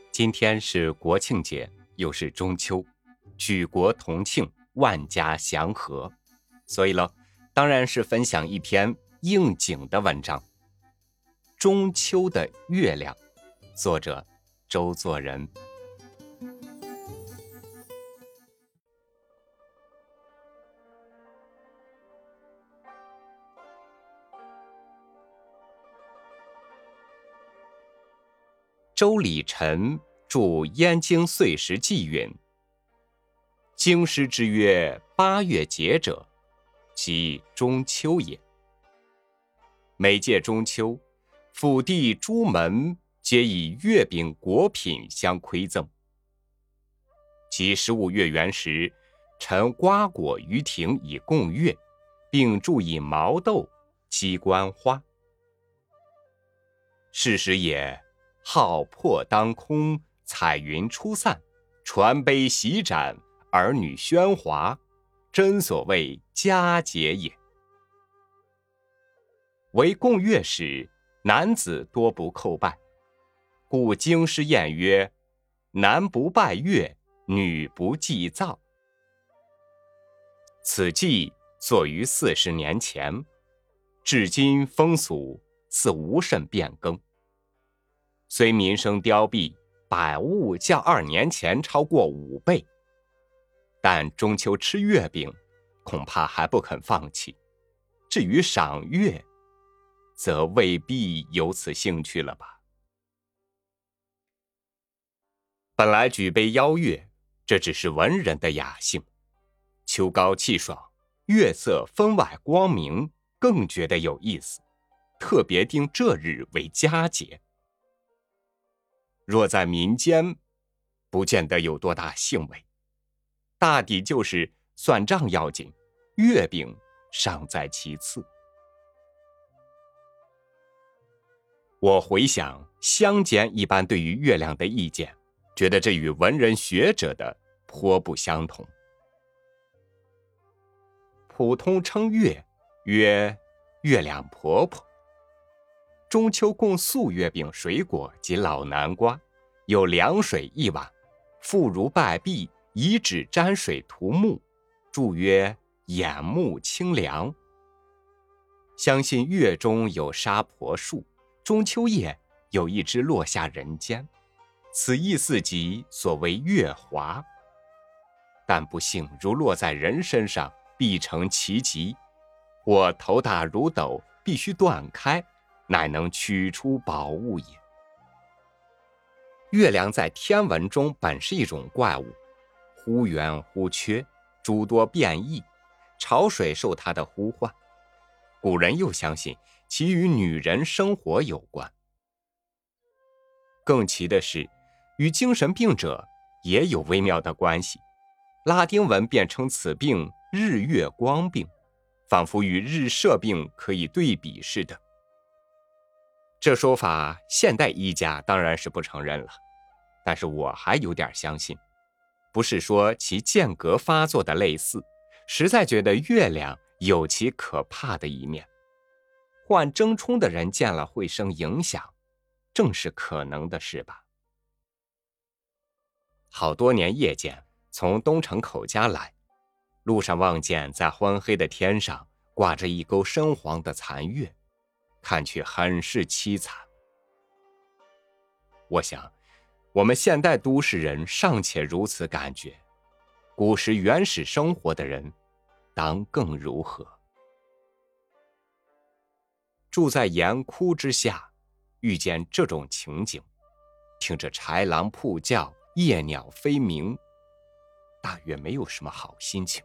今天是国庆节，又是中秋，举国同庆，万家祥和。所以了，当然是分享一篇应景的文章。中秋的月亮，作者周作人。周礼臣著《燕京岁时记》云：京师之曰8月节者，即中秋也。每届中秋，府第诸门皆以月饼果品相馈赠。其15月圆时，陈瓜果于庭以供月，并注以毛豆、鸡冠花。是时也，号破当空，彩云初散，传杯席盏，儿女喧哗，真所谓佳节也。为供月时，男子多不叩拜，故京师谚曰：男不拜月，女不祭灶。此祭作于40年前，至今风俗似无甚变更。虽民生凋敝，百物较2年前超过5倍，但中秋吃月饼恐怕还不肯放弃。至于赏月，则未必有此兴趣了吧。本来举杯邀月，这只是文人的雅兴。秋高气爽，月色分外光明，更觉得有意思，特别定这日为佳节。若在民间，不见得有多大兴味，大抵就是算账要紧，月饼尚在其次。我回想乡间一般对于月亮的意见，觉得这与文人学者的颇不相同。普通称月曰月亮婆婆。中秋供素月饼水果及老南瓜，有凉水1碗，妇孺拜毕，以纸沾水涂目，注曰眼目清凉。相信月中有沙婆树，中秋夜有一枝落下人间，此意似即所谓月华。但不幸如落在人身上，必成奇疾，或头大如斗，必须断开，乃能取出宝物也。月亮在天文中本是一种怪物，忽圆忽缺，诸多变异，潮水受它的呼唤。古人又相信其与女人生活有关。更奇的是，与精神病者也有微妙的关系。拉丁文便称此病日月光病，仿佛与日射病可以对比似的。这说法现代医家当然是不承认了，但是我还有点相信，不是说其间隔发作的类似，实在觉得月亮有其可怕的一面。患怔冲的人见了会生影响，正是可能的事吧。好多年夜间从东城口家来，路上望见在昏黑的天上挂着一钩深黄的残月，看去很是凄惨。我想我们现代都市人尚且如此感觉，古时原始生活的人当更如何。住在岩窟之下，遇见这种情景，听着豺狼扑叫，夜鸟飞鸣，大约没有什么好心情。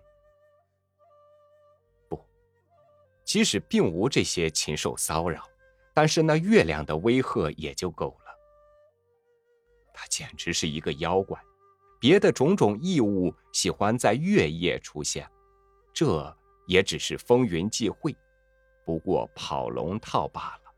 不，即使并无这些禽兽骚扰，但是那月亮的威吓也就够了。它简直是一个妖怪，别的种种异物喜欢在月夜出现，这也只是风云际会，不过跑龙套罢了。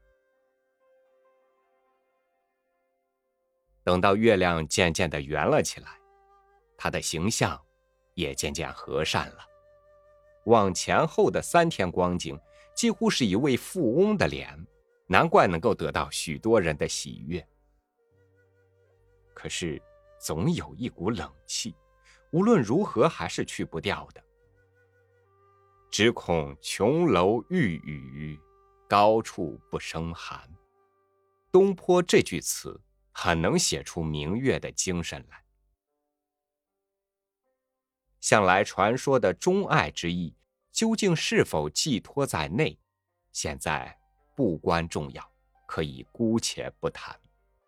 等到月亮渐渐地圆了起来，他的形象也渐渐和善了。往前后的3天光景，几乎是一位富翁的脸，难怪能够得到许多人的喜悦。 可是总有一股冷气，无论如何还是去不掉的。只恐琼楼玉宇，高处不胜寒。东坡这句词很能写出明月的精神来。向来传说的钟爱之意，究竟是否寄托在内，现在不关重要，可以姑且不谈。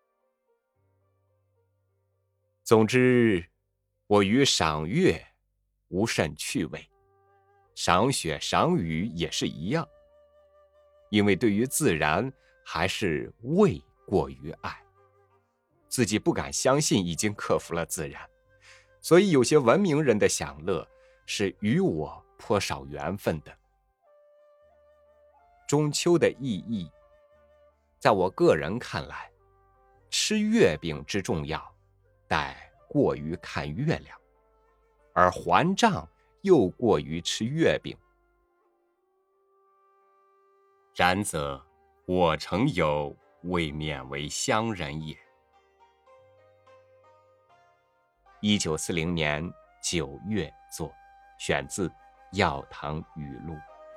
总之，我于赏月无甚趣味，赏雪赏雨也是一样，因为对于自然还是畏过于爱，自己不敢相信已经克服了自然，所以有些文明人的享乐是与我颇少缘分的。中秋的意义，在我个人看来，吃月饼之重要，待过于看月亮，而还账又过于吃月饼。然则我诚有未免为乡人也。1940年9月作，选自《药堂语录》。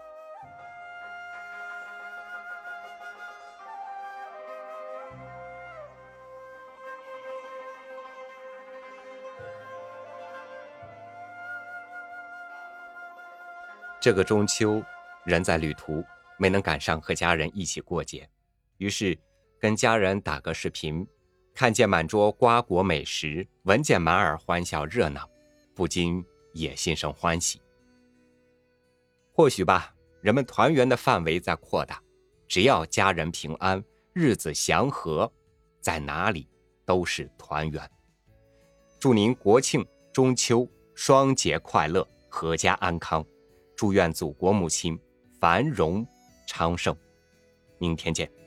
这个中秋，人在旅途，没能赶上和家人一起过节，于是跟家人打个视频，看见满桌瓜果美食，闻见满耳欢笑热闹，不禁也心生欢喜。或许吧，人们团圆的范围在扩大，只要家人平安，日子祥和，在哪里都是团圆。祝您国庆、中秋双节快乐，阖家安康。祝愿祖国母亲繁荣昌盛。明天见。